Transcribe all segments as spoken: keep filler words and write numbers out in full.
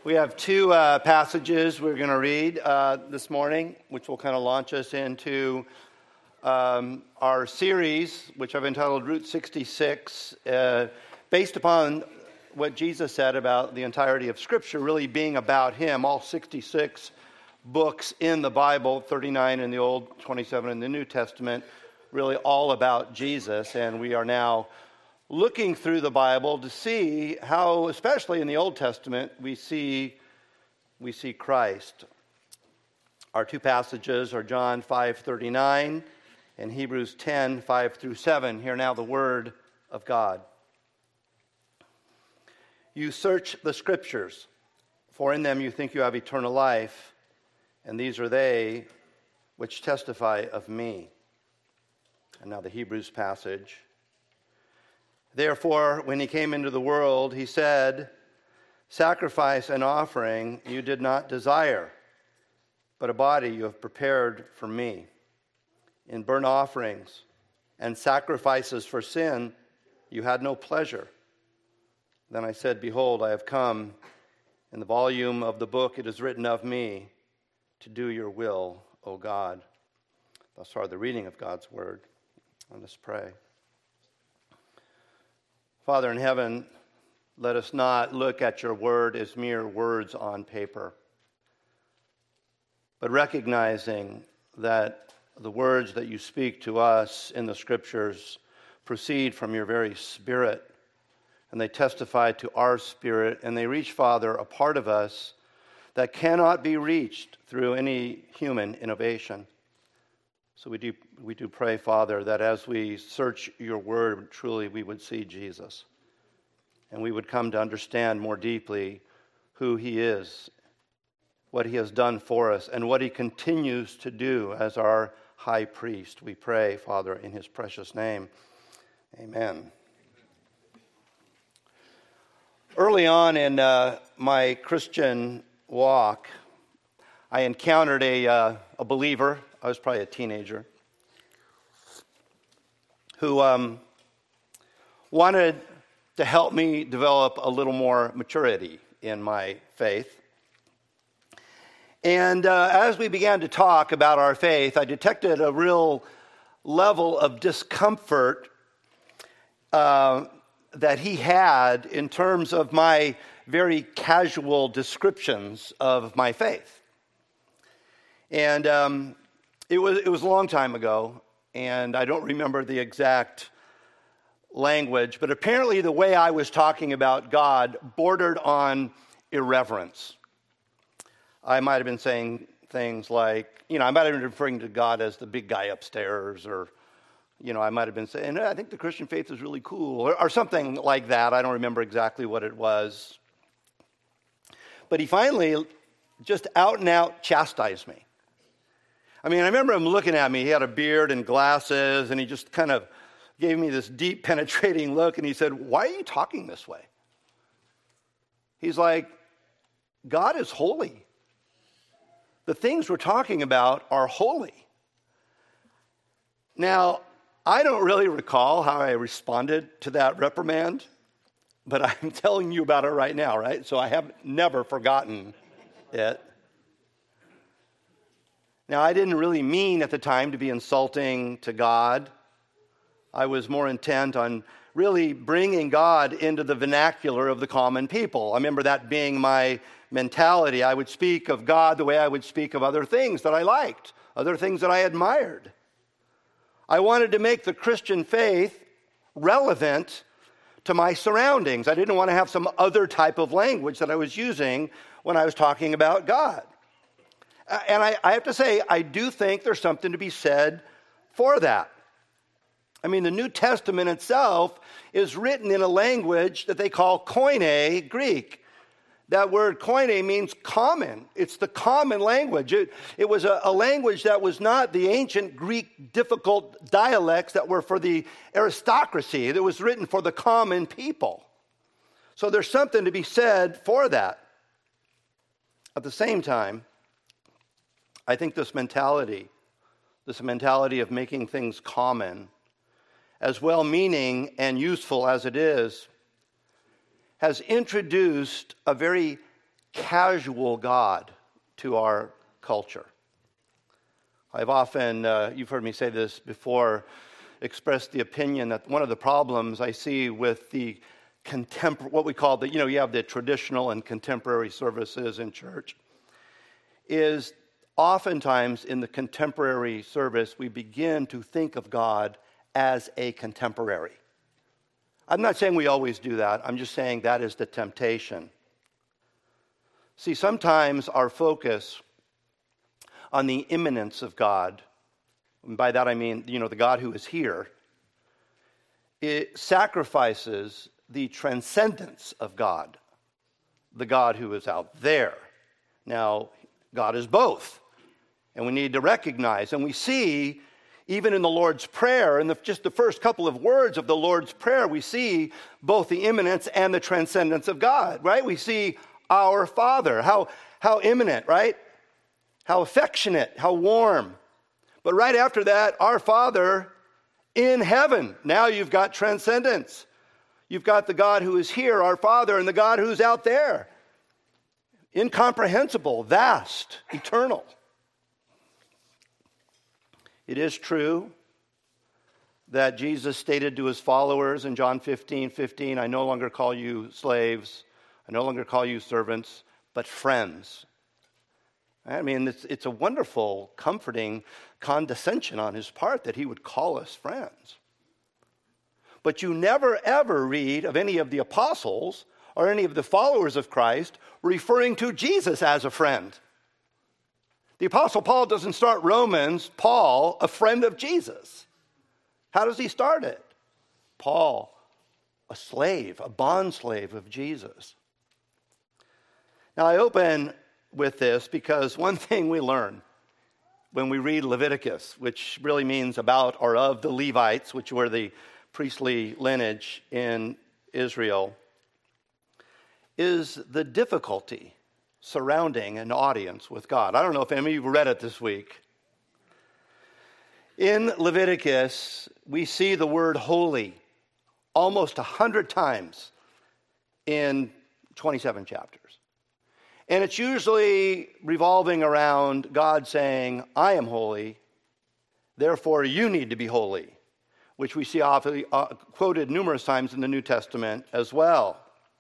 We have two uh, passages we're going to read uh, this morning, which will kind of launch us into um, our series, which I've entitled Route sixty-six, uh, based upon what Jesus said about the entirety of Scripture really being about Him. All sixty-six books in the Bible, thirty-nine in the Old, twenty-seven in the New Testament, really all about Jesus. And we are now looking through the Bible to see how, especially in the Old Testament, we see we see Christ. Our two passages are John five thirty-nine and Hebrews ten, five through seven. Hear now the word of God. You search the Scriptures, for in them you think you have eternal life, and these are they which testify of me. And now the Hebrews passage. Therefore, when he came into the world, he said, sacrifice and offering you did not desire, but a body you have prepared for me. In burnt offerings and sacrifices for sin you had no pleasure. Then I said, behold, I have come. In the volume of the book it is written of me, to do your will, O God. Thus far the reading of God's word. Let us pray. Father in heaven, let us not look at your word as mere words on paper, but recognizing that the words that you speak to us in the Scriptures proceed from your very Spirit, and they testify to our spirit, and they reach, Father, a part of us that cannot be reached through any human innovation. So we do we do pray, Father, that as we search your word, truly we would see Jesus. And we would come to understand more deeply who he is, what he has done for us, and what he continues to do as our high priest. We pray, Father, in his precious name. Amen. Early on in uh, my Christian walk, I encountered a, uh, a believer. I was probably a teenager, who um, wanted to help me develop a little more maturity in my faith. And uh, as we began to talk about our faith, I detected a real level of discomfort uh, that he had in terms of my very casual descriptions of my faith. And um, It was it was a long time ago, and I don't remember the exact language, but apparently the way I was talking about God bordered on irreverence. I might have been saying things like, you know, I might have been referring to God as the big guy upstairs, or, you know, I might have been saying, I think the Christian faith is really cool, or, or something like that. I don't remember exactly what it was. But he finally just out and out chastised me. I mean, I remember him looking at me. He had a beard and glasses, and he just kind of gave me this deep, penetrating look, and he said, why are you talking this way? He's like, God is holy. The things we're talking about are holy. Now, I don't really recall how I responded to that reprimand, but I'm telling you about it right now, right? So I have never forgotten it. Now, I didn't really mean at the time to be insulting to God. I was more intent on really bringing God into the vernacular of the common people. I remember that being my mentality. I would speak of God the way I would speak of other things that I liked, other things that I admired. I wanted to make the Christian faith relevant to my surroundings. I didn't want to have some other type of language that I was using when I was talking about God. And I, I have to say, I do think there's something to be said for that. I mean, the New Testament itself is written in a language that they call Koine Greek. That word koine means common. It's the common language. It, it was a, a language that was not the ancient Greek difficult dialects that were for the aristocracy. It was written for the common people. So there's something to be said for that. At the same time, I think this mentality, this mentality of making things common, as well-meaning and useful as it is, has introduced a very casual God to our culture. I've often, uh, you've heard me say this before, expressed the opinion that one of the problems I see with the contemporary, what we call the, you know, you have the traditional and contemporary services in church, is oftentimes in the contemporary service we begin to think of God as a contemporary. I'm not saying we always do that. I'm just saying that is the temptation. See, sometimes our focus on the immanence of God, and by that I mean, you know, the God who is here, it sacrifices the transcendence of God, the God who is out there. Now, God is both, and we need to recognize, and we see even in the Lord's Prayer, in the, just the first couple of words of the Lord's Prayer, we see both the immanence and the transcendence of God, right? We see our Father, how, how immanent, right? How affectionate, how warm. But right after that, our Father in heaven. Now you've got transcendence. You've got the God who is here, our Father, and the God who's out there. Incomprehensible, vast, eternal. It is true that Jesus stated to his followers in John fifteen fifteen, I no longer call you slaves, I no longer call you servants, but friends. I mean, it's, it's a wonderful, comforting condescension on his part that he would call us friends. But you never, ever read of any of the apostles or any of the followers of Christ referring to Jesus as a friend. The Apostle Paul doesn't start Romans, Paul, a friend of Jesus. How does he start it? Paul, a slave, a bond slave of Jesus. Now, I open with this because one thing we learn when we read Leviticus, which really means about or of the Levites, which were the priestly lineage in Israel, is the difficulty surrounding an audience with God. I don't know if any of you read it this week. In Leviticus, we see the word holy almost a hundred times in twenty-seven chapters. And it's usually revolving around God saying, I am holy, therefore you need to be holy, which we see often uh, quoted numerous times in the New Testament as well.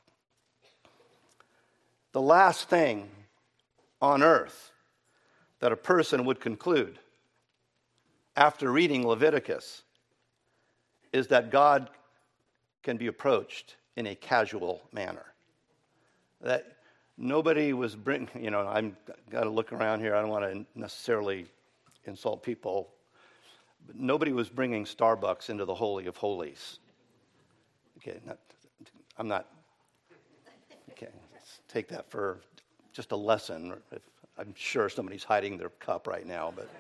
The last thing on earth that a person would conclude after reading Leviticus is that God can be approached in a casual manner. That nobody was bringing, you know, I've got to look around here. I don't want to necessarily insult people. But nobody was bringing Starbucks into the Holy of Holies. Okay, not, I'm not, okay, let's take that for just a lesson. If, I'm sure somebody's hiding their cup right now, but.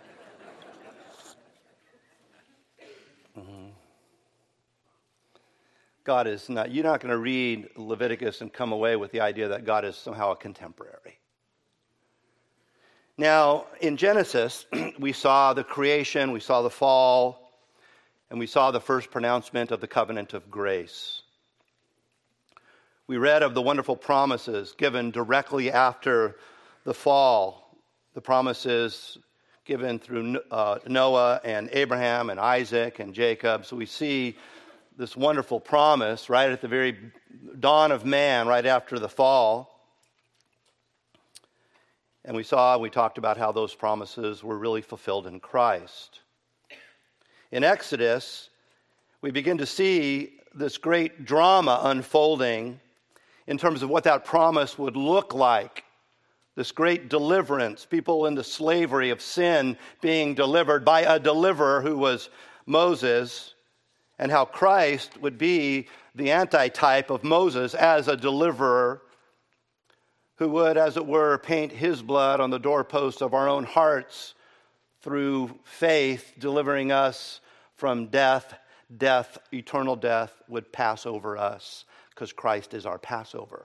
Mm-hmm. God is not, you're not going to read Leviticus and come away with the idea that God is somehow a contemporary. Now, in Genesis, we saw the creation, we saw the fall, and we saw the first pronouncement of the covenant of grace. We read of the wonderful promises given directly after the fall, the promises given through uh, Noah and Abraham and Isaac and Jacob. So we see this wonderful promise right at the very dawn of man, right after the fall. And we saw, we talked about how those promises were really fulfilled in Christ. In Exodus, we begin to see this great drama unfolding in terms of what that promise would look like. This great deliverance, people into slavery of sin being delivered by a deliverer who was Moses, and how Christ would be the antitype of Moses as a deliverer who would, as it were, paint his blood on the doorposts of our own hearts through faith, delivering us from death. Death, eternal death, would pass over us because Christ is our Passover.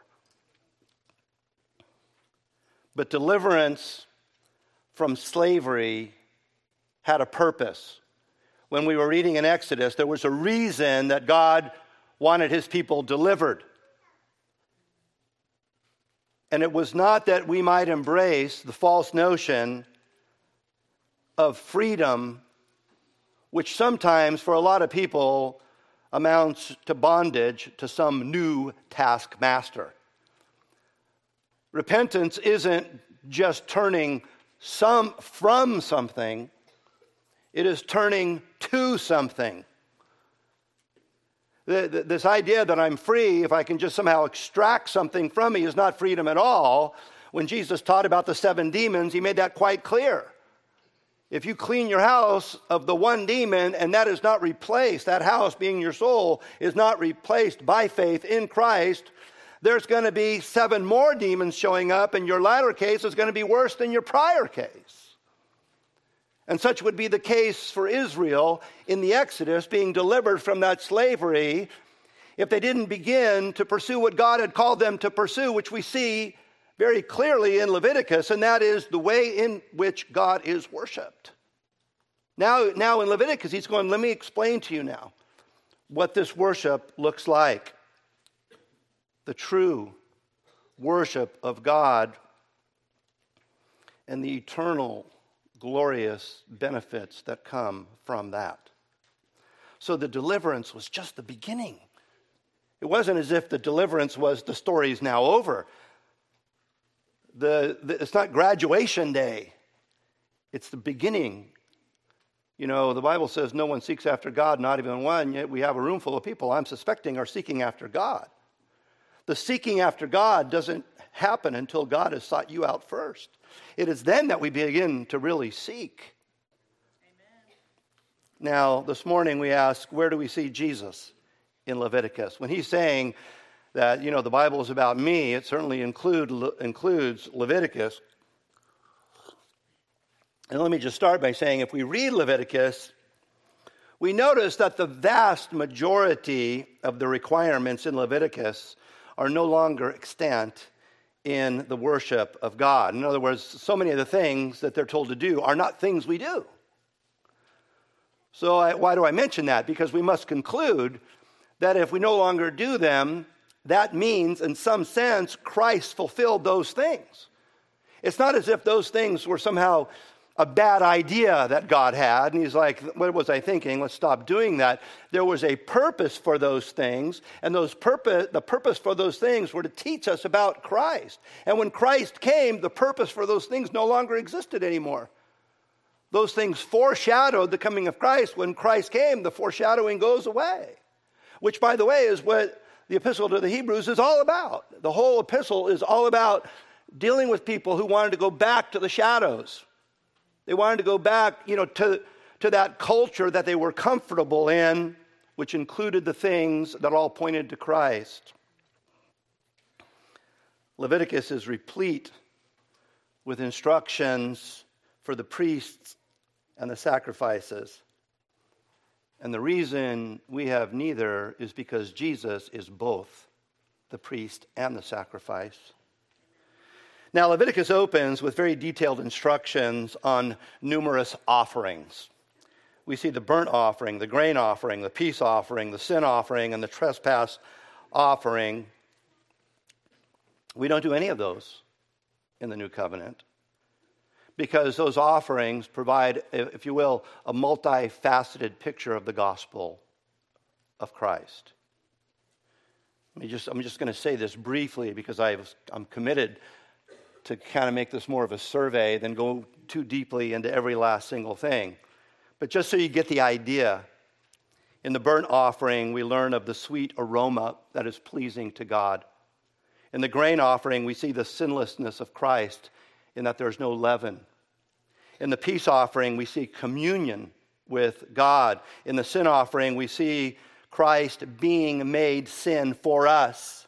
But deliverance from slavery had a purpose. When we were reading in Exodus, there was a reason that God wanted his people delivered. And it was not that we might embrace the false notion of freedom, which sometimes for a lot of people amounts to bondage to some new taskmaster. Repentance isn't just turning some from something, it is turning to something. The, the, this idea that I'm free if I can just somehow extract something from me is not freedom at all. When Jesus taught about the seven demons, he made that quite clear. If you clean your house of the one demon and that is not replaced, that house being your soul is not replaced by faith in Christ, there's going to be seven more demons showing up, and your latter case is going to be worse than your prior case. And such would be the case for Israel in the Exodus, being delivered from that slavery, if they didn't begin to pursue what God had called them to pursue, which we see very clearly in Leviticus, and that is the way in which God is worshiped. Now, now in Leviticus, he's going, let me explain to you now what this worship looks like. The true worship of God and the eternal glorious benefits that come from that. So the deliverance was just the beginning. It wasn't as if the deliverance was the story's now over. The, the, it's not graduation day. It's the beginning. You know, the Bible says no one seeks after God, not even one, yet we have a room full of people I'm suspecting are seeking after God. The seeking after God doesn't happen until God has sought you out first. It is then that we begin to really seek. Amen. Now, this morning we ask, where do we see Jesus in Leviticus? When he's saying that, you know, the Bible is about me, it certainly include, includes Leviticus. And let me just start by saying, if we read Leviticus, we notice that the vast majority of the requirements in Leviticus are no longer extant in the worship of God. In other words, so many of the things that they're told to do are not things we do. So I, why do I mention that? Because we must conclude that if we no longer do them, that means in some sense Christ fulfilled those things. It's not as if those things were somehow a bad idea that God had, and he's like, what was I thinking? Let's stop doing that. There was a purpose for those things, and those purpose, the purpose for those things were to teach us about Christ. And when Christ came, the purpose for those things no longer existed anymore. Those things foreshadowed the coming of Christ. When Christ came, the foreshadowing goes away, which, by the way, is what the epistle to the Hebrews is all about. The whole epistle is all about dealing with people who wanted to go back to the shadows. They wanted to go back, you know, to, to that culture that they were comfortable in, which included the things that all pointed to Christ. Leviticus is replete with instructions for the priests and the sacrifices. And the reason we have neither is because Jesus is both the priest and the sacrifice. Now, Leviticus opens with very detailed instructions on numerous offerings. We see the burnt offering, the grain offering, the peace offering, the sin offering, and the trespass offering. We don't do any of those in the New Covenant because those offerings provide, if you will, a multifaceted picture of the gospel of Christ. Let me just, I'm just going to say this briefly because I've, I'm committed to kind of make this more of a survey than go too deeply into every last single thing. But just so you get the idea, in the burnt offering, we learn of the sweet aroma that is pleasing to God. In the grain offering, we see the sinlessness of Christ in that there's no leaven. In the peace offering, we see communion with God. In the sin offering, we see Christ being made sin for us.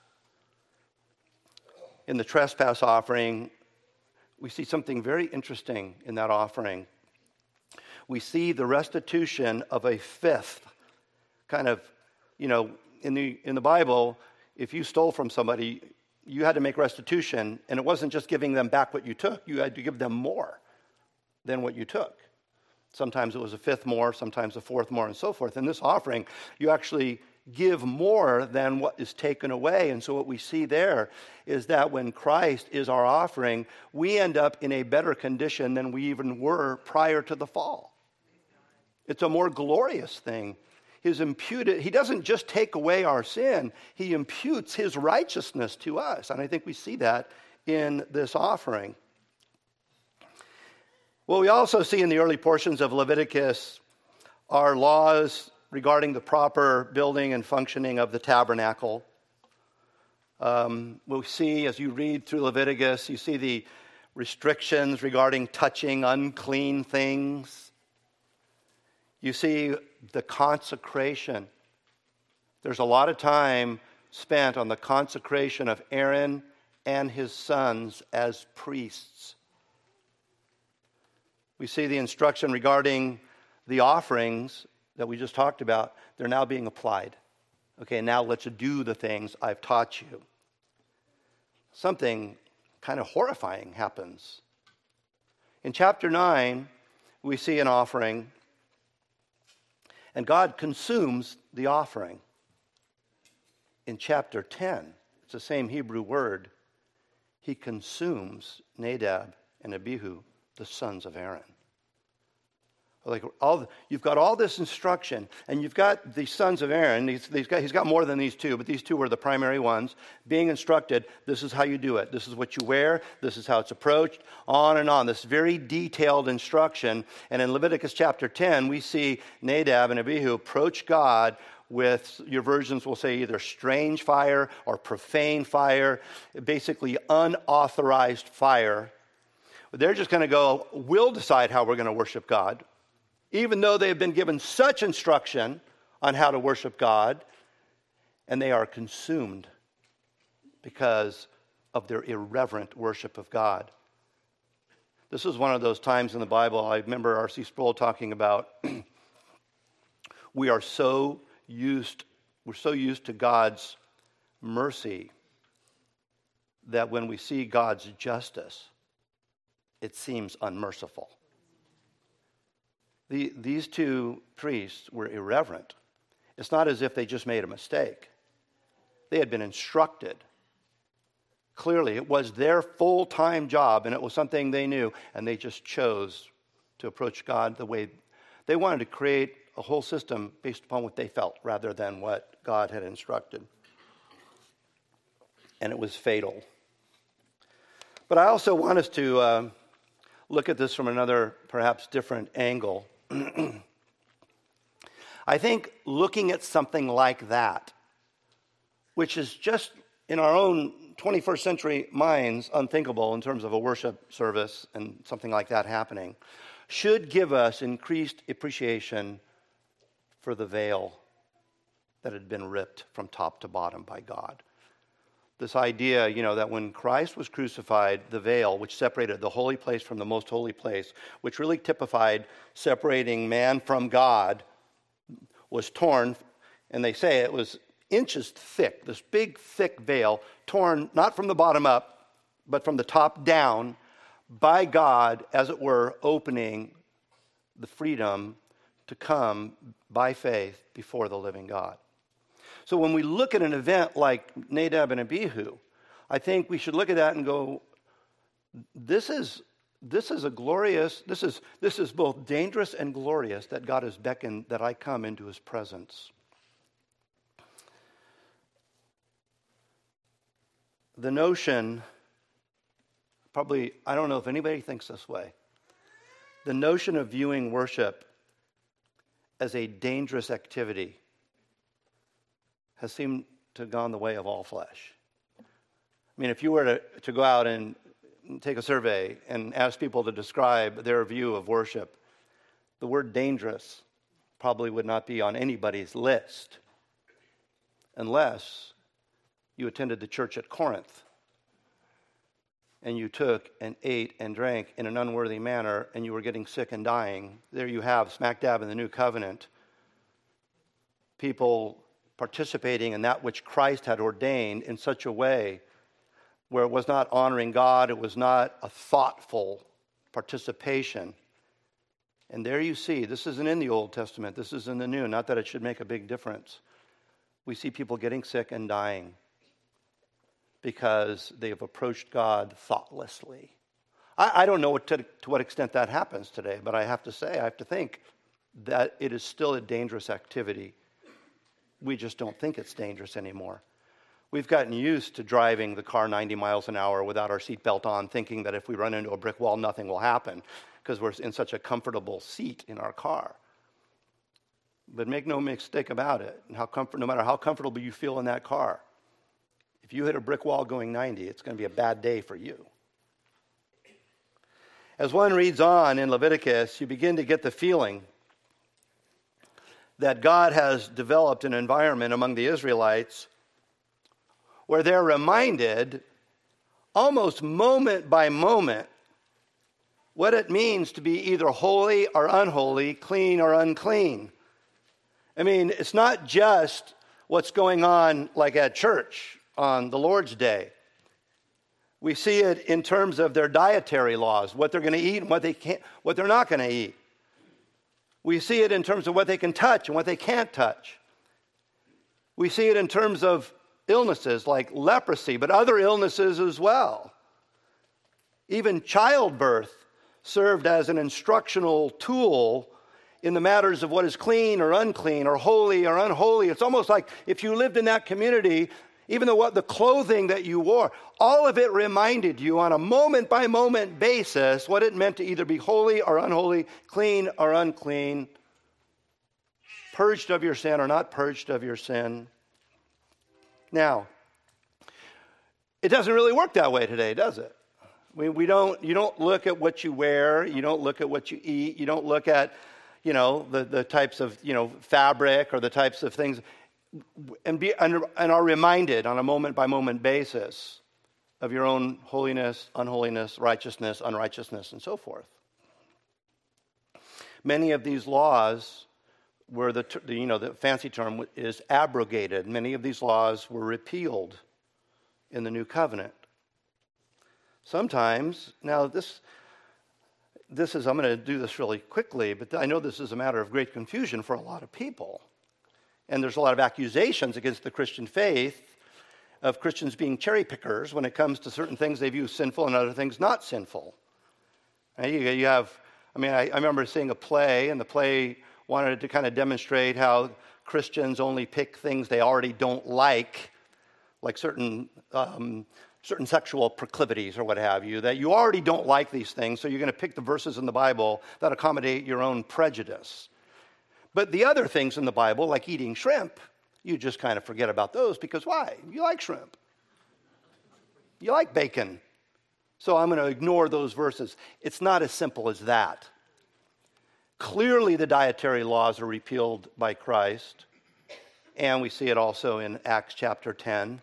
In the trespass offering, we see something very interesting in that offering. We see the restitution of a fifth. Kind of, you know, in the in the Bible, if you stole from somebody, you had to make restitution, and it wasn't just giving them back what you took, you had to give them more than what you took. Sometimes it was a fifth more, sometimes a fourth more, and so forth. In this offering, you actually give more than what is taken away. And so what we see there is that when Christ is our offering, we end up in a better condition than we even were prior to the fall. It's a more glorious thing. His imputed, he doesn't just take away our sin, he imputes his righteousness to us. And I think we see that in this offering. What we also see in the early portions of Leviticus are laws regarding the proper building and functioning of the tabernacle. Um, we'll see, as you read through Leviticus, you see the restrictions regarding touching unclean things. You see the consecration. There's a lot of time spent on the consecration of Aaron and his sons as priests. We see the instruction regarding the offerings that we just talked about. They're now being applied. Okay, now let's do the things I've taught you. Something kind of horrifying happens. In chapter nine, we see an offering, and God consumes the offering. In chapter ten, it's the same Hebrew word, he consumes Nadab and Abihu, the sons of Aaron. Like all, you've got all this instruction, and you've got the sons of Aaron. He's, he's, got, he's got more than these two, but these two were the primary ones, being instructed, this is how you do it. This is what you wear. This is how it's approached, on and on. This very detailed instruction. And in Leviticus chapter ten, we see Nadab and Abihu approach God with, your versions will say either strange fire or profane fire, basically unauthorized fire. They're just going to go, we'll decide how we're going to worship God. Even though they have been given such instruction on how to worship God, and they are consumed because of their irreverent worship of God. This is one of those times in the Bible, I remember R C Sproul talking about, we are so used, we're so used to God's mercy that when we see God's justice, it seems unmerciful. The, these two priests were irreverent. It's not as if they just made a mistake. They had been instructed. Clearly, it was their full-time job, and it was something they knew, and they just chose to approach God the way they wanted to create a whole system based upon what they felt rather than what God had instructed. And it was fatal. But I also want us to uh, look at this from another, perhaps different angle. I think looking at something like that, which is just in our own twenty-first century minds unthinkable in terms of a worship service and something like that happening, should give us increased appreciation for the veil that had been ripped from top to bottom by God. This idea, you know, that when Christ was crucified, the veil, which separated the holy place from the most holy place, which really typified separating man from God, was torn, and they say it was inches thick, this big, thick veil, torn not from the bottom up, but from the top down, by God, as it were, opening the freedom to come by faith before the living God. So when we look at an event like Nadab and Abihu, I think we should look at that and go, this is this is a glorious, this is this is both dangerous and glorious that God has beckoned that I come into his presence. The notion, probably, I don't know if anybody thinks this way, the notion of viewing worship as a dangerous activity has seemed to have gone the way of all flesh. I mean, if you were to, to go out and take a survey and ask people to describe their view of worship, the word dangerous probably would not be on anybody's list unless you attended the church at Corinth and you took and ate and drank in an unworthy manner and you were getting sick and dying. There you have, smack dab in the new covenant, people participating in that which Christ had ordained in such a way where it was not honoring God, it was not a thoughtful participation. And there you see, this isn't in the Old Testament, this is in the New, not that it should make a big difference. we see people getting sick and dying because they have approached God thoughtlessly. I, I don't know what to, to what extent that happens today, but I have to say, I have to think that it is still a dangerous activity. We just don't think it's dangerous anymore. We've gotten used to driving the car ninety miles an hour without our seatbelt on, thinking that if we run into a brick wall, nothing will happen because we're in such a comfortable seat in our car. But make no mistake about it, how comfort, no matter how comfortable you feel in that car, if you hit a brick wall going ninety, it's going to be a bad day for you. As one reads on in Leviticus, you begin to get the feeling that God has developed an environment among the Israelites where they're reminded almost moment by moment what it means to be either holy or unholy, clean or unclean. I mean, it's not just what's going on like at church on the Lord's Day. We see it in terms of their dietary laws, what they're going to eat and what they can't, what they're not going to eat. We see it in terms of what they can touch and what they can't touch. We see it in terms of illnesses like leprosy, but other illnesses as well. Even childbirth served as an instructional tool in the matters of what is clean or unclean or holy or unholy. It's almost like if you lived in that community, even though what the clothing that you wore, all of it reminded you on a moment-by-moment basis what it meant to either be holy or unholy, clean or unclean, purged of your sin or not purged of your sin. Now, it doesn't really work that way today, does it? We, we don't. You don't look at what you wear. You don't look at what you eat. You don't look at, you know, the, the types of, you know, fabric or the types of things, and be and, and are reminded on a moment-by-moment basis of your own holiness, unholiness, righteousness, unrighteousness, and so forth. Many of these laws were the, you know, the fancy term is abrogated. Many of these laws were repealed in the New Covenant. Sometimes, now this, this is, I'm going to do this really quickly, but I know this is a matter of great confusion for a lot of people. And there's a lot of accusations against the Christian faith of Christians being cherry pickers when it comes to certain things they view as sinful and other things not sinful. And you, you have, I mean, I, I remember seeing a play, and the play wanted to kind of demonstrate how Christians only pick things they already don't like, like certain um, certain sexual proclivities or what have you, that you already don't like these things, so you're going to pick the verses in the Bible that accommodate your own prejudice. But the other things in the Bible, like eating shrimp, you just kind of forget about those because why? You like shrimp. You like bacon. So I'm going to ignore those verses. It's not as simple as that. Clearly, the dietary laws are repealed by Christ, and we see it also in Acts chapter ten.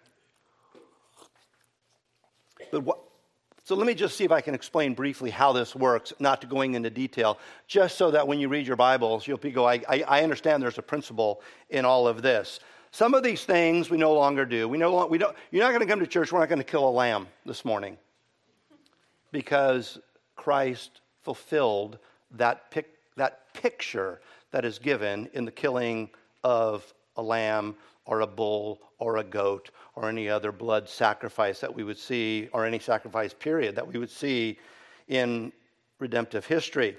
But what, so let me just see if I can explain briefly how this works, not to going into detail, just so that when you read your Bibles, you'll be go, I, I, I understand there's a principle in all of this. Some of these things we no longer do. We no, we don't. You're not going to come to church. We're not going to kill a lamb this morning because Christ fulfilled that pic, that picture that is given in the killing of a lamb or a bull or a goat or any other blood sacrifice that we would see, or any sacrifice period that we would see in redemptive history.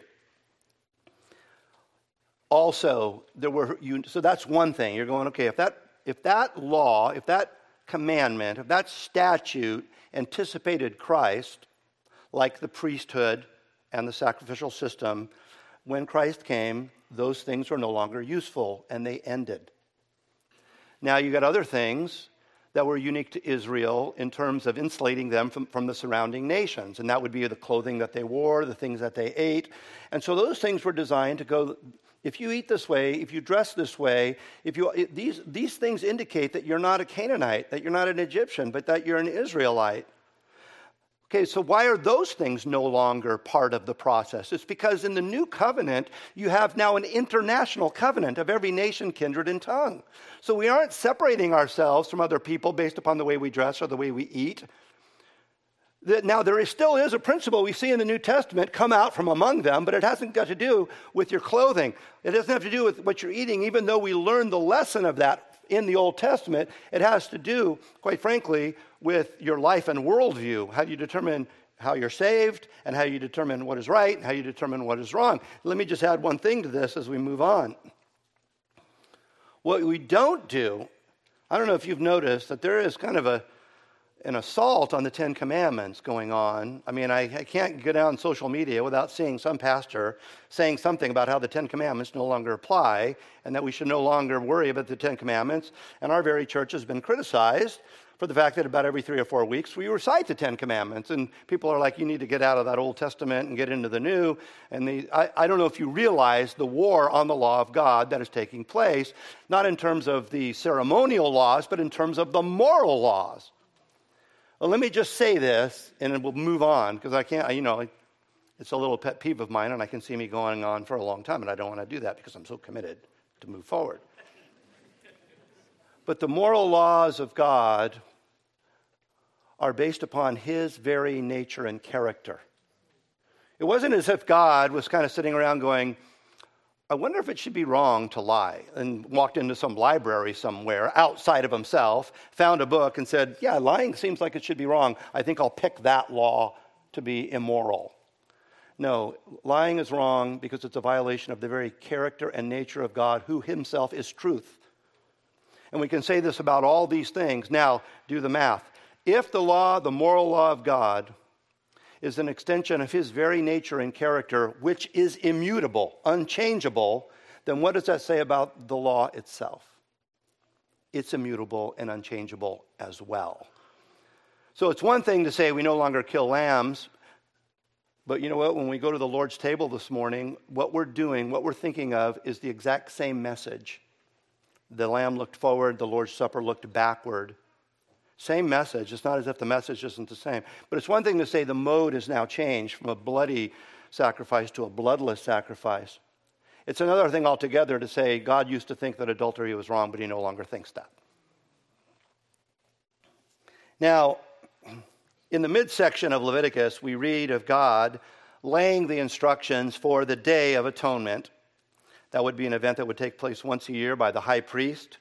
Also, there were you, so that's one thing. You're going, okay, if that if that law, if that commandment, if that statute anticipated Christ, like the priesthood and the sacrificial system, when Christ came, those things were no longer useful and they ended. Now you got other things that were unique to Israel in terms of insulating them from, from the surrounding nations, and that would be the clothing that they wore, the things that they ate. And so those things were designed to go, if you eat this way, if you dress this way, if you it, these these things indicate that you're not a Canaanite, that you're not an Egyptian, but that you're an Israelite. Okay, so why are those things no longer part of the process? It's because in the new covenant, you have now an international covenant of every nation, kindred, and tongue. So we aren't separating ourselves from other people based upon the way we dress or the way we eat. Now, there is, still is a principle we see in the New Testament, come out from among them, but it hasn't got to do with your clothing. It doesn't have to do with what you're eating, even though we learn the lesson of that in the Old Testament, it has to do, quite frankly, with your life and worldview, how you determine how you're saved and how you determine what is right and how you determine what is wrong. Let me just add one thing to this as we move on. What we don't do, I don't know if you've noticed that there is kind of a an assault on the Ten Commandments going on. I mean, I, I can't go down social media without seeing some pastor saying something about how the Ten Commandments no longer apply and that we should no longer worry about the Ten Commandments. And our very church has been criticized for the fact that about every three or four weeks we recite the Ten Commandments. And people are like, you need to get out of that Old Testament and get into the New. And the, I, I don't know if you realize the war on the law of God that is taking place, not in terms of the ceremonial laws, but in terms of the moral laws. Well, let me just say this, and then we'll move on, because I can't, you know, it's a little pet peeve of mine, and I can see me going on for a long time, and I don't want to do that because I'm so committed to move forward. But the moral laws of God are based upon His very nature and character. It wasn't as if God was kind of sitting around going, I wonder if it should be wrong to lie, and walked into some library somewhere outside of himself, found a book and said, yeah, lying seems like it should be wrong. I think I'll pick that law to be immoral. No, lying is wrong because it's a violation of the very character and nature of God, who Himself is truth. And we can say this about all these things. Now, do the math. If the law, the moral law of God, is an extension of His very nature and character, which is immutable, unchangeable, then what does that say about the law itself? It's immutable and unchangeable as well. So it's one thing to say we no longer kill lambs, but you know what? When we go to the Lord's table this morning, what we're doing, what we're thinking of is the exact same message. The lamb looked forward, the Lord's Supper looked backward. Same message. It's not as if the message isn't the same. But it's one thing to say the mode has now changed from a bloody sacrifice to a bloodless sacrifice. It's another thing altogether to say God used to think that adultery was wrong, but He no longer thinks that. Now, in the midsection of Leviticus, we read of God laying the instructions for the Day of Atonement. That would be an event that would take place once a year by the high priest,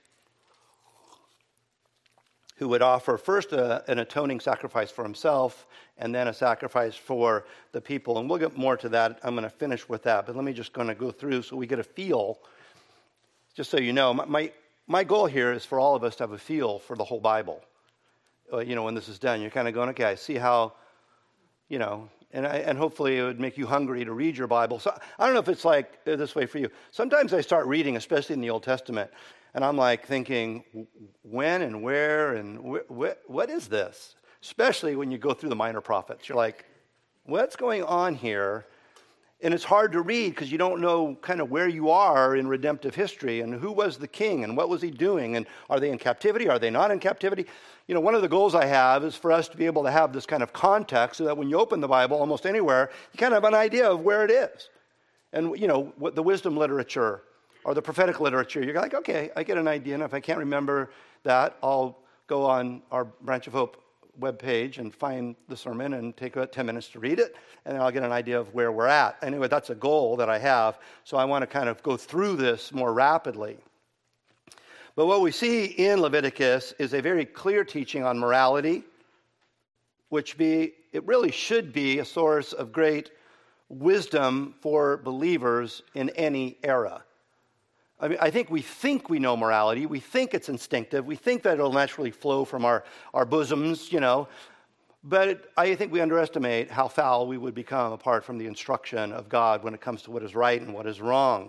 who would offer first a, an atoning sacrifice for himself and then a sacrifice for the people. And we'll get more to that. I'm going to finish with that, but let me just going to go through so we get a feel. Just so you know, my, my, my goal here is for all of us to have a feel for the whole Bible. Uh, you know, when this is done, you're kind of going, okay, I see how, you know, and, I, and hopefully it would make you hungry to read your Bible. So I don't know if it's like this way for you. Sometimes I start reading, especially in the Old Testament, and I'm like thinking, when and where and wh- wh- what is this? Especially when you go through the minor prophets. You're like, what's going on here? And it's hard to read because you don't know kind of where you are in redemptive history and who was the king and what was he doing and are they in captivity? Are they not in captivity? You know, one of the goals I have is for us to be able to have this kind of context so that when you open the Bible almost anywhere, you kind of have an idea of where it is. And, you know, what the wisdom literature or the prophetic literature, you're like, okay, I get an idea, and if I can't remember that, I'll go on our Branch of Hope webpage and find the sermon and take about ten minutes to read it, and then I'll get an idea of where we're at. Anyway, that's a goal that I have, so I want to kind of go through this more rapidly. But what we see in Leviticus is a very clear teaching on morality, which be it really should be a source of great wisdom for believers in any era. I mean, I think we think we know morality. We think it's instinctive. We think that it'll naturally flow from our, our bosoms, you know. But it, I think we underestimate how foul we would become apart from the instruction of God when it comes to what is right and what is wrong.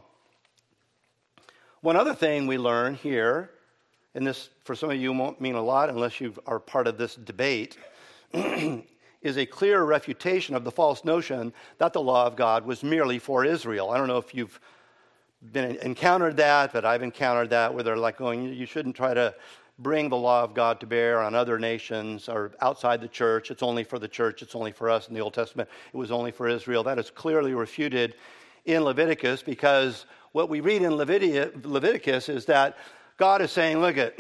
One other thing we learn here, and this for some of you won't mean a lot unless you are part of this debate, is a clear refutation of the false notion that the law of God was merely for Israel. I don't know if you've been encountered that, but I've encountered that where they're like going, you shouldn't try to bring the law of God to bear on other nations or outside the church. It's only for the church. It's only for us. In the Old Testament, it was only for Israel. That is clearly refuted in Leviticus because what we read in Leviticus is that God is saying, look at,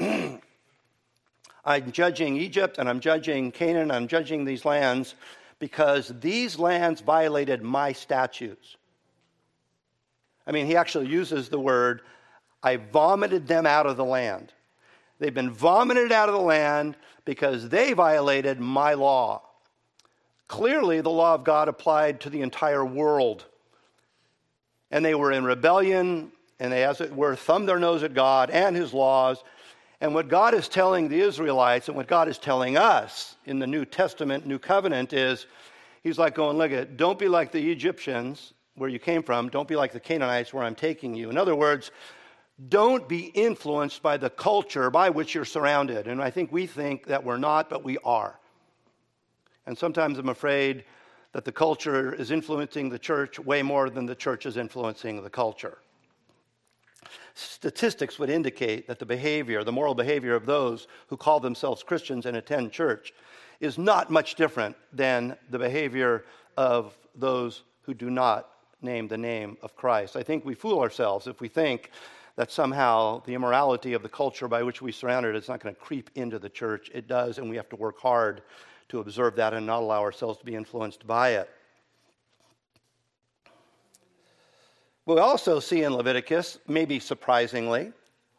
I'm judging Egypt and I'm judging Canaan, I'm judging these lands because these lands violated my statutes. I mean, he actually uses the word, I vomited them out of the land. They've been vomited out of the land because they violated my law. Clearly, the law of God applied to the entire world. And they were in rebellion, and they, as it were, thumbed their nose at God and his laws. And what God is telling the Israelites and what God is telling us in the New Testament, New Covenant is, he's like going, look at, don't be like the Egyptians where you came from. Don't be like the Canaanites where I'm taking you. In other words, don't be influenced by the culture by which you're surrounded. And I think we think that we're not, but we are. And sometimes I'm afraid that the culture is influencing the church way more than the church is influencing the culture. Statistics would indicate that the behavior, the moral behavior of those who call themselves Christians and attend church is not much different than the behavior of those who do not name the name of Christ. I think we fool ourselves if we think that somehow the immorality of the culture by which we surround it is not going to creep into the church. It does, and we have to work hard to observe that and not allow ourselves to be influenced by it. We also see in Leviticus, maybe surprisingly,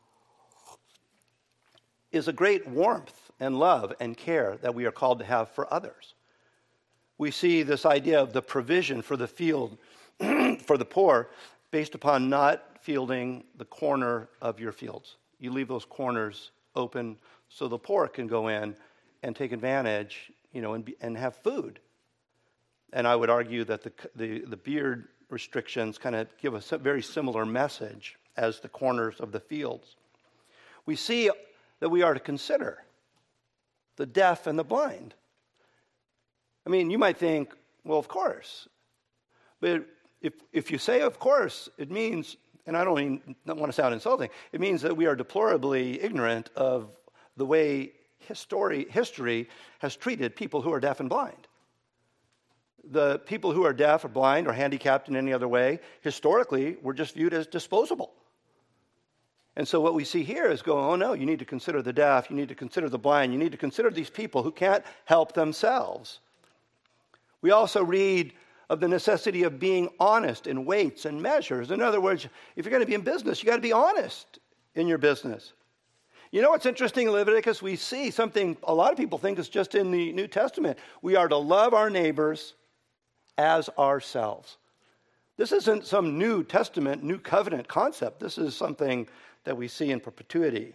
is a great warmth and love and care that we are called to have for others. We see this idea of the provision for the field, for the poor, based upon not fielding the corner of your fields. You leave those corners open so the poor can go in and take advantage, you know, and, be, and have food. And I would argue that the the, the beard restrictions kind of give us a very similar message as the corners of the fields. We see that we are to consider the deaf and the blind. I mean, you might think, well, of course. But if if you say of course, it means, and I don't even don't want to sound insulting, it means that we are deplorably ignorant of the way history, history has treated people who are deaf and blind. The people who are deaf or blind or handicapped in any other way, historically, were just viewed as disposable. And so what we see here is going, oh no, you need to consider the deaf, you need to consider the blind, you need to consider these people who can't help themselves. We also read of the necessity of being honest in weights and measures. In other words, if you're going to be in business, you got to be honest in your business. You know what's interesting in Leviticus? We see something a lot of people think is just in the New Testament. We are to love our neighbors as ourselves. This isn't some New Testament, New Covenant concept. This is something that we see in perpetuity.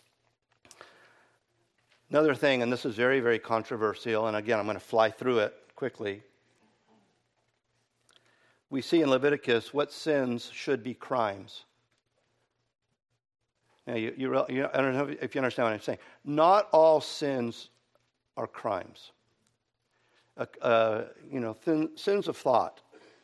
Another thing, and this is very, very controversial, and again, I'm going to fly through it quickly. We see in Leviticus what sins should be crimes. Now, you, you, you, I don't know if you understand what I'm saying. Not all sins are crimes. Uh, uh, you know, thin, sins of thought,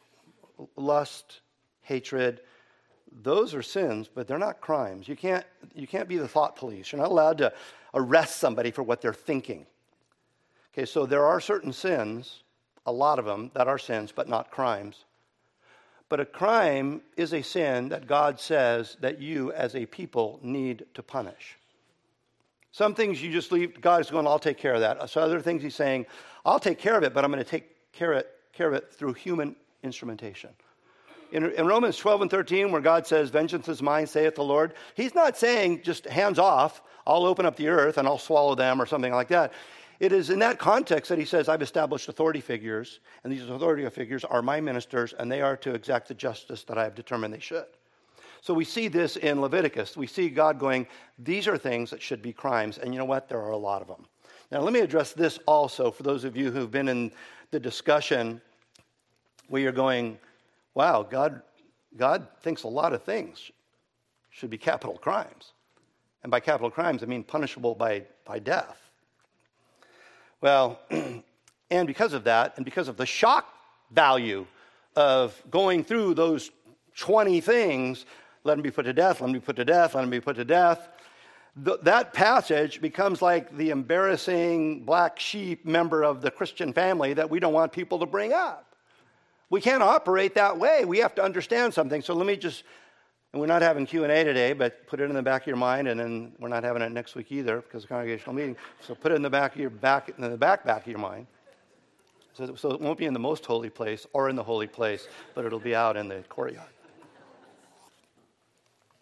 lust, hatred, those are sins, but they're not crimes. You can't, you can't be the thought police. You're not allowed to arrest somebody for what they're thinking. Okay, so there are certain sins, a lot of them, that are sins, but not crimes. But a crime is a sin that God says that you as a people need to punish. Some things you just leave, God is going, I'll take care of that. So other things he's saying, I'll take care of it, but I'm going to take care of it, care of it through human instrumentation. In, in Romans twelve and thirteen, where God says, vengeance is mine, saith the Lord, he's not saying just hands off, I'll open up the earth and I'll swallow them or something like that. It is in that context that he says, I've established authority figures, and these authority figures are my ministers, and they are to exact the justice that I have determined they should. So we see this in Leviticus. We see God going, these are things that should be crimes, and you know what? There are a lot of them. Now let me address this also for those of you who've been in the discussion where you're going, wow, God, God thinks a lot of things should be capital crimes. And by capital crimes, I mean punishable by, by death. Well, and because of that, and because of the shock value of going through those twenty things, let him be put to death, let him be put to death, let him be put to death, th- that passage becomes like the embarrassing black sheep member of the Christian family that we don't want people to bring up. We can't operate that way. We have to understand something. So let me just, and we're not having Q and A today, but put it in the back of your mind, and then we're not having it next week either because of congregational meeting. So put it in the back of your back, in the back back of your mind. So, so it won't be in the most holy place or in the holy place, but it'll be out in the courtyard.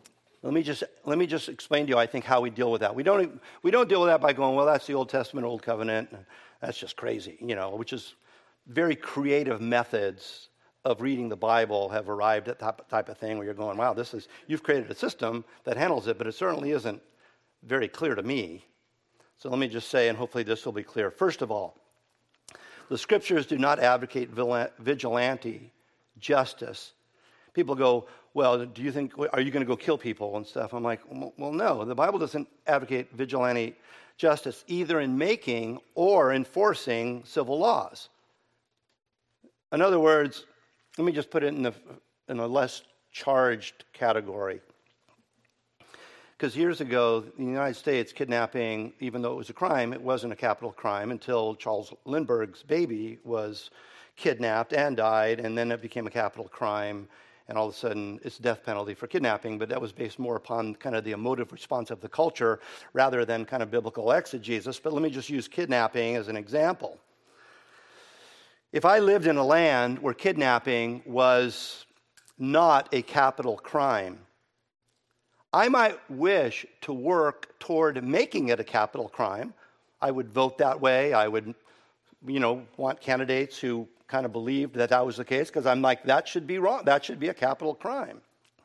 Let me just let me just explain to you, I think, how we deal with that. We don't we don't deal with that by going, well, that's the Old Testament, Old Covenant. That's just crazy, you know, which is very creative methods of reading the Bible have arrived at that type of thing where you're going, wow, this is, you've created a system that handles it, but it certainly isn't very clear to me. So let me just say, and hopefully this will be clear. First of all, the scriptures do not advocate vigilante justice. People go, well, do you think, are you going to go kill people and stuff? I'm like, well, no, the Bible doesn't advocate vigilante justice either in making or enforcing civil laws. In other words, let me just put it in, the, in a less charged category. Because years ago, in the United States, kidnapping, even though it was a crime, it wasn't a capital crime until Charles Lindbergh's baby was kidnapped and died, and then it became a capital crime, and all of a sudden it's death penalty for kidnapping, but that was based more upon kind of the emotive response of the culture rather than kind of biblical exegesis. But let me just use kidnapping as an example. If I lived in a land where kidnapping was not a capital crime, I might wish to work toward making it a capital crime. I would vote that way. I would, you know, want candidates who kind of believed that that was the case, because I'm like, that should be wrong. That should be a capital crime.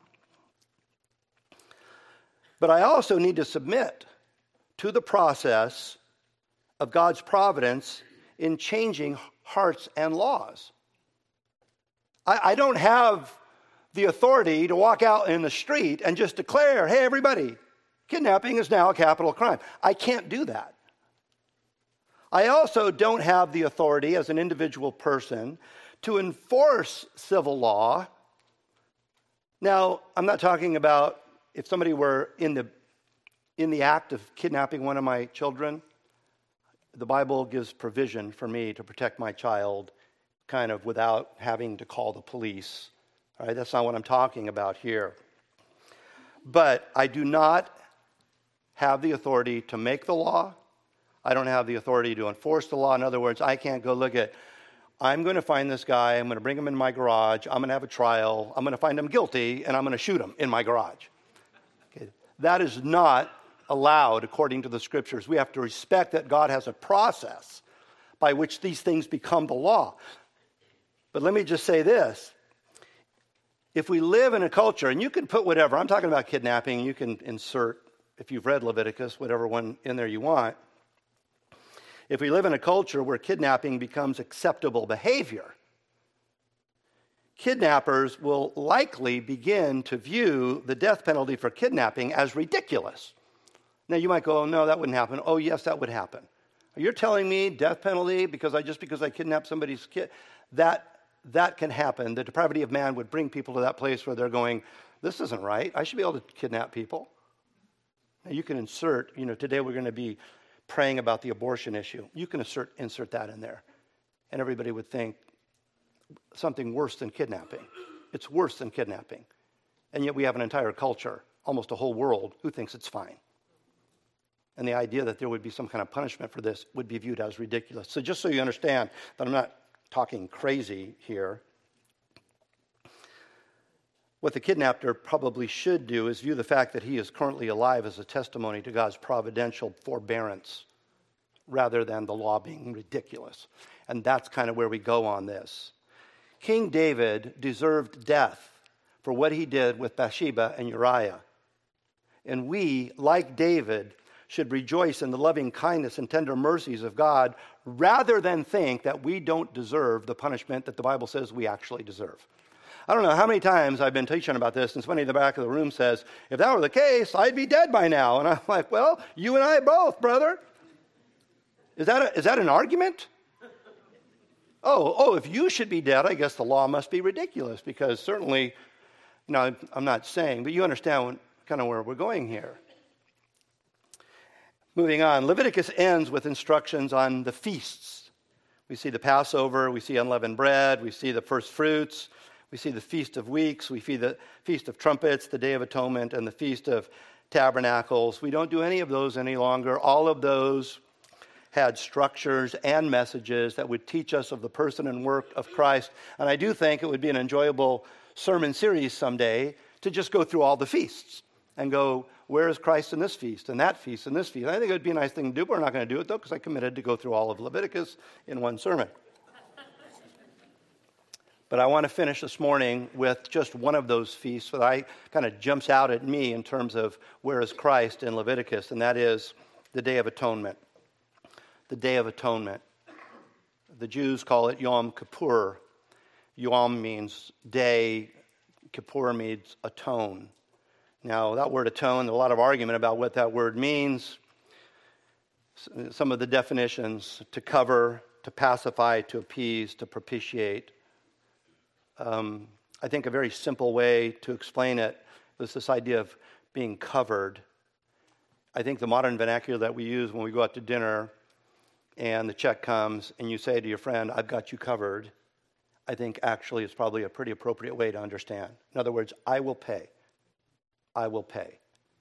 But I also need to submit to the process of God's providence in changing hearts and laws. I, I don't have the authority to walk out in the street and just declare, hey, everybody, kidnapping is now a capital crime. I can't do that. I also don't have the authority as an individual person to enforce civil law. Now, I'm not talking about if somebody were in the in the act of kidnapping one of my children. The Bible gives provision for me to protect my child kind of without having to call the police. All right, that's not what I'm talking about here. But I do not have the authority to make the law. I don't have the authority to enforce the law. In other words, I can't go look at, I'm going to find this guy, I'm going to bring him in my garage, I'm going to have a trial, I'm going to find him guilty, and I'm going to shoot him in my garage. Okay. That is not allowed according to the scriptures. We have to respect that God has a process by which these things become the law. But let me just say this. If we live in a culture, and you can put whatever, I'm talking about kidnapping, you can insert, if you've read Leviticus, whatever one in there you want. If we live in a culture where kidnapping becomes acceptable behavior, kidnappers will likely begin to view the death penalty for kidnapping as ridiculous. Now you might go, oh, no, that wouldn't happen. Oh, yes, that would happen. You're telling me death penalty because I just because I kidnapped somebody's kid? That that can happen. The depravity of man would bring people to that place where they're going, this isn't right. I should be able to kidnap people. Now you can insert, you know, today we're going to be praying about the abortion issue. You can insert insert that in there. And everybody would think something worse than kidnapping. It's worse than kidnapping. And yet we have an entire culture, almost a whole world, who thinks it's fine. And the idea that there would be some kind of punishment for this would be viewed as ridiculous. So just so you understand that I'm not talking crazy here, what the kidnapper probably should do is view the fact that he is currently alive as a testimony to God's providential forbearance rather than the law being ridiculous. And that's kind of where we go on this. King David deserved death for what he did with Bathsheba and Uriah. And we, like David, should rejoice in the loving kindness and tender mercies of God rather than think that we don't deserve the punishment that the Bible says we actually deserve. I don't know how many times I've been teaching about this, and somebody in the back of the room says, if that were the case, I'd be dead by now. And I'm like, well, you and I both, brother. Is that a, is that an argument? Oh, oh, if you should be dead, I guess the law must be ridiculous, because certainly, you know, I'm not saying, but you understand what, kind of where we're going here. Moving on, Leviticus ends with instructions on the feasts. We see the Passover, we see unleavened bread, we see the first fruits, we see the Feast of Weeks, we see the Feast of Trumpets, the Day of Atonement, and the Feast of Tabernacles. We don't do any of those any longer. All of those had structures and messages that would teach us of the person and work of Christ. And I do think it would be an enjoyable sermon series someday to just go through all the feasts and go, where is Christ in this feast and that feast and this feast? And I think it would be a nice thing to do, but we're not going to do it, though, because I committed to go through all of Leviticus in one sermon. But I want to finish this morning with just one of those feasts that I kind of jumps out at me in terms of where is Christ in Leviticus, and that is the Day of Atonement. The Day of Atonement. The Jews call it Yom Kippur. Yom means day, Kippur means atone. Now, that word atone, there's a lot of argument about what that word means. Some of the definitions: to cover, to pacify, to appease, to propitiate. Um, I think a very simple way to explain it is this idea of being covered. I think the modern vernacular that we use when we go out to dinner and the check comes and you say to your friend, I've got you covered, I think actually it's probably a pretty appropriate way to understand. In other words, I will pay. I will pay.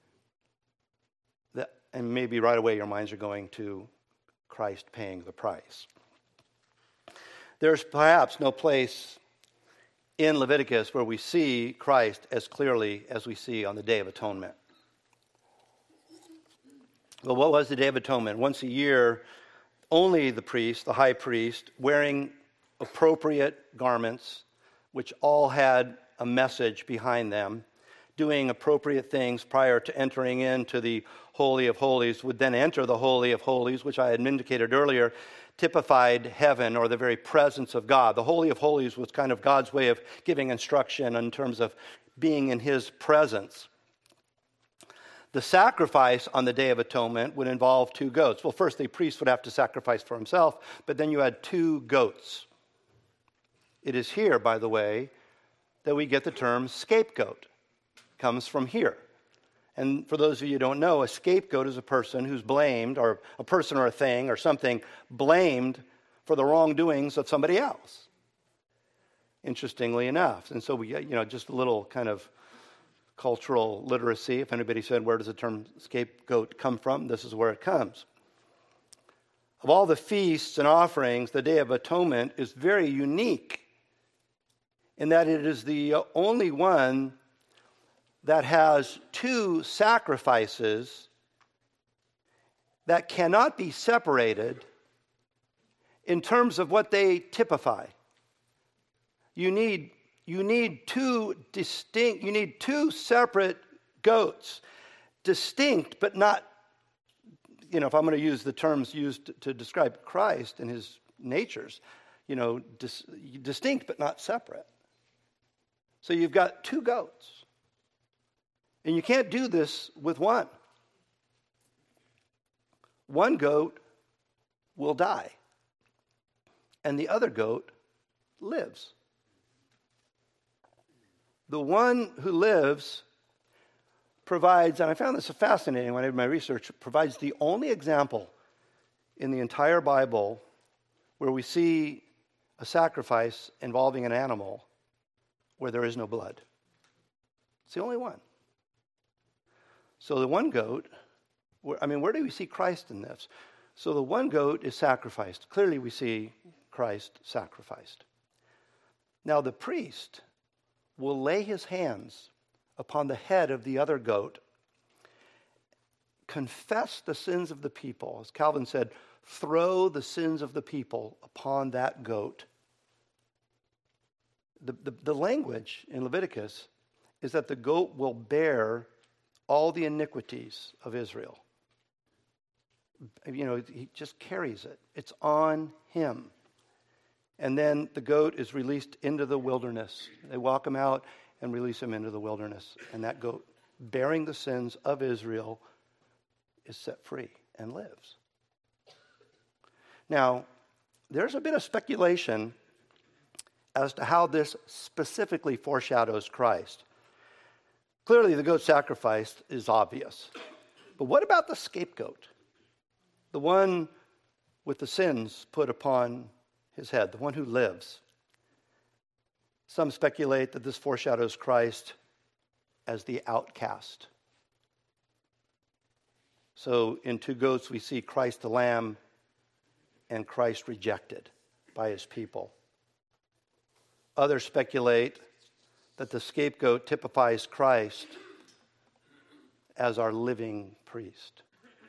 That, and maybe right away your minds are going to Christ paying the price. There's perhaps no place in Leviticus where we see Christ as clearly as we see on the Day of Atonement. Well, what was the Day of Atonement? Once a year, only the priest, the high priest, wearing appropriate garments, which all had a message behind them, doing appropriate things prior to entering into the Holy of Holies, would then enter the Holy of Holies, which I had indicated earlier, typified heaven or the very presence of God. The Holy of Holies was kind of God's way of giving instruction in terms of being in his presence. The sacrifice on the Day of Atonement would involve two goats. Well, first, the priest would have to sacrifice for himself, but then you had two goats. It is here, by the way, that we get the term scapegoat. It comes from here. And for those of you who don't know, a scapegoat is a person who's blamed, or a person or a thing or something blamed for the wrongdoings of somebody else. Interestingly enough. And so we get, you know, just a little kind of cultural literacy. If anybody said, where does the term scapegoat come from? This is where it comes. Of all the feasts and offerings, the Day of Atonement is very unique in that it is the only one that has two sacrifices that cannot be separated in terms of what they typify. You need, you need two distinct, you need two separate goats, distinct but not, you know, if I'm going to use the terms used to describe Christ and his natures, you know, dis, distinct but not separate. So you've got two goats. And you can't do this with one. One goat will die, and the other goat lives. The one who lives provides, and I found this fascinating when I did my research, provides the only example in the entire Bible where we see a sacrifice involving an animal where there is no blood. It's the only one. So the one goat, I mean, where do we see Christ in this? So the one goat is sacrificed. Clearly we see Christ sacrificed. Now the priest will lay his hands upon the head of the other goat, confess the sins of the people. As Calvin said, throw the sins of the people upon that goat. The, the, the language in Leviticus is that the goat will bear all the iniquities of Israel. You know, he just carries it. It's on him. And then the goat is released into the wilderness. They walk him out and release him into the wilderness. And that goat, bearing the sins of Israel, is set free and lives. Now, there's a bit of speculation as to how this specifically foreshadows Christ. Clearly, the goat sacrifice is obvious. But what about the scapegoat? The one with the sins put upon his head, the one who lives. Some speculate that this foreshadows Christ as the outcast. So in two goats, we see Christ the Lamb and Christ rejected by his people. Others speculate that the scapegoat typifies Christ as our living priest.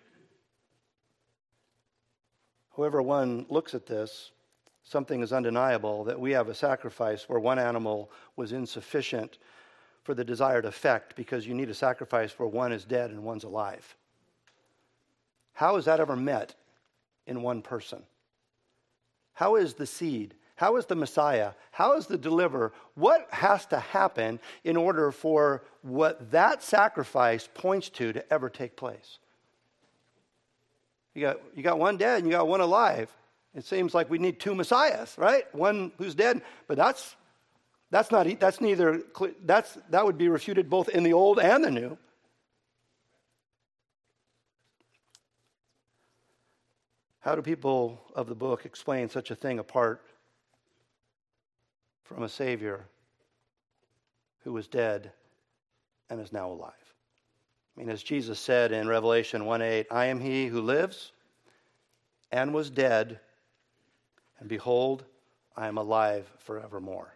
However one looks at this, something is undeniable, that we have a sacrifice where one animal was insufficient for the desired effect, because you need a sacrifice where one is dead and one's alive. How is that ever met in one person? How is the seed? How is the Messiah? How is the deliverer? What has to happen in order for what that sacrifice points to to ever take place? You got, you got one dead and you got one alive. It seems like we need two Messiahs, right? One who's dead, but that's that's not that's neither that's that would be refuted both in the old and the new. How do people of the book explain such a thing apart from a Savior who was dead and is now alive? I mean, as Jesus said in Revelation one eight, I am he who lives and was dead, and behold, I am alive forevermore.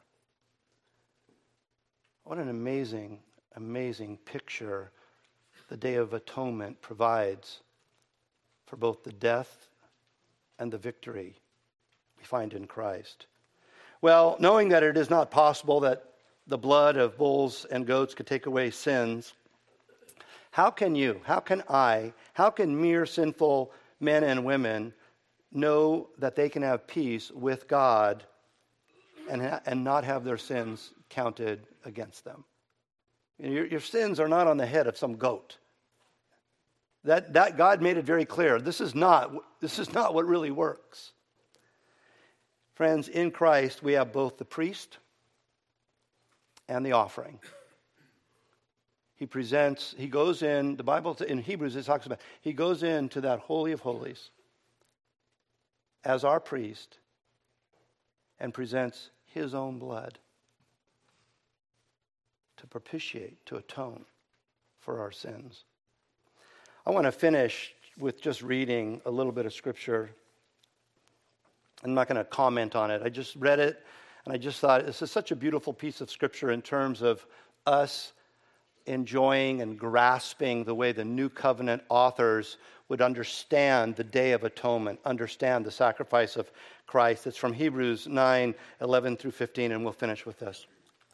What an amazing, amazing picture the Day of Atonement provides for both the death and the victory we find in Christ. Well, knowing that it is not possible that the blood of bulls and goats could take away sins, how can you, how can I, how can mere sinful men and women know that they can have peace with God and, ha- and not have their sins counted against them? You know, your, your sins are not on the head of some goat. That, that God made it very clear. This is not, this is not what really works. Friends, in Christ we have both the priest and the offering. He presents, he goes in, the Bible in Hebrews it talks about, he goes into that Holy of Holies as our priest and presents his own blood to propitiate, to atone for our sins. I want to finish with just reading a little bit of scripture. I'm not going to comment on it. I just read it and I just thought this is such a beautiful piece of scripture in terms of us enjoying and grasping the way the New Covenant authors would understand the Day of Atonement, understand the sacrifice of Christ. It's from Hebrews nine, eleven through fifteen, and we'll finish with this.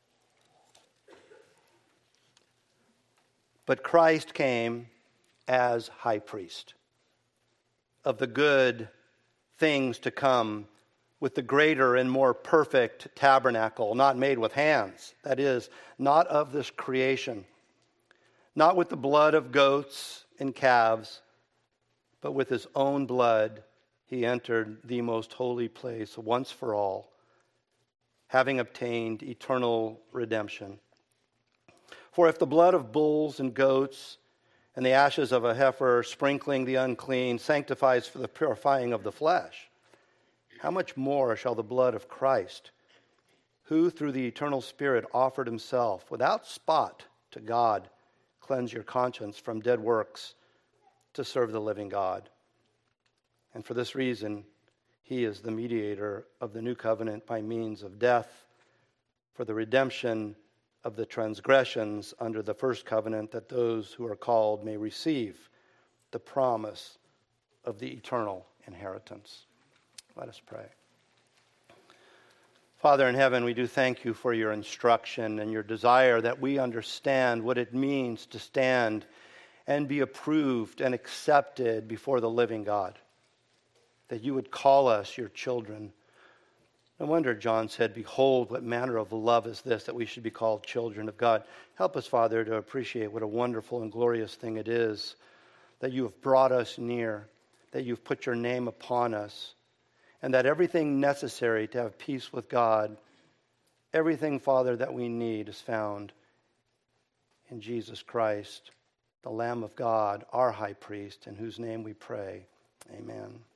But Christ came as high priest of the good things to come, with the greater and more perfect tabernacle, not made with hands, that is, not of this creation, not with the blood of goats and calves, but with his own blood he entered the most holy place once for all, having obtained eternal redemption. For if the blood of bulls and goats and the ashes of a heifer sprinkling the unclean sanctifies for the purifying of the flesh, how much more shall the blood of Christ, who through the eternal Spirit offered himself without spot to God, cleanse your conscience from dead works to serve the living God? And for this reason, he is the mediator of the new covenant by means of death, for the redemption of the transgressions under the first covenant, that those who are called may receive the promise of the eternal inheritance. Let us pray. Father in heaven, we do thank you for your instruction and your desire that we understand what it means to stand and be approved and accepted before the living God, that you would call us your children. No wonder John said, behold, what manner of love is this, that we should be called children of God. Help us, Father, to appreciate what a wonderful and glorious thing it is that you have brought us near, that you've put your name upon us, and that everything necessary to have peace with God, everything, Father, that we need is found in Jesus Christ, the Lamb of God, our high priest, in whose name we pray. Amen.